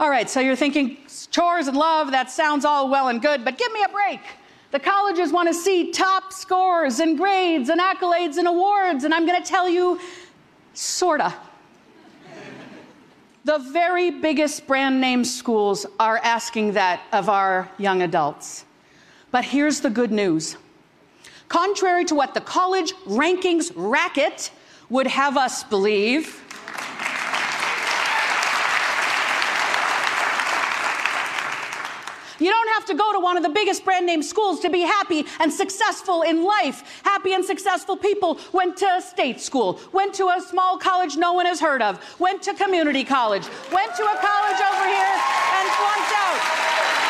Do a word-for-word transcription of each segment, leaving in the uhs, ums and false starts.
All right, so you're thinking chores and love, that sounds all well and good, but give me a break. The colleges want to see top scores and grades and accolades and awards, and I'm going to tell you, sorta. The very biggest brand name schools are asking that of our young adults. But here's the good news. Contrary to what the college rankings racket would have us believe, you don't have to go to one of the biggest brand name schools to be happy and successful in life. Happy and successful people went to a state school, went to a small college no one has heard of, went to community college, went to a college over here and flunked out.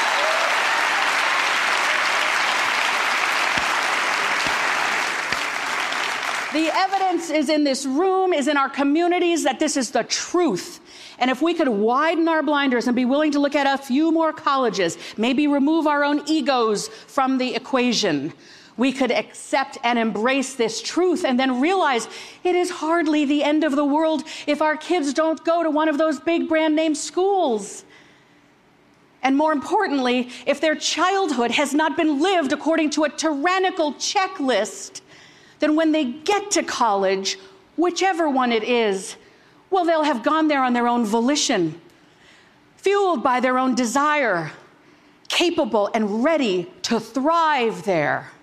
The evidence is in this room, is in our communities, that this is the truth. And if we could widen our blinders and be willing to look at a few more colleges, maybe remove our own egos from the equation, we could accept and embrace this truth and then realize it is hardly the end of the world if our kids don't go to one of those big brand name schools. And more importantly, if their childhood has not been lived according to a tyrannical checklist, then when they get to college, whichever one it is, well, they'll have gone there on their own volition, fueled by their own desire, capable and ready to thrive there.